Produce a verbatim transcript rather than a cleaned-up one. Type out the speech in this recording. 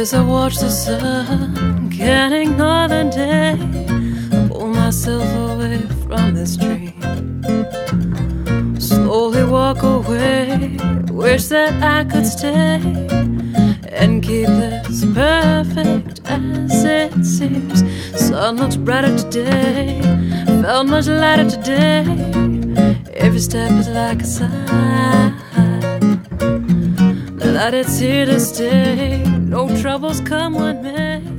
As I watch the sun, can't ignore the day, I pull myself away from this dream. Slowly walk away, wish that I could stay and keep this perfect as it seems. Sun looks brighter today, felt much lighter today. Every step is like a sign that it's here to stay. No troubles come one may.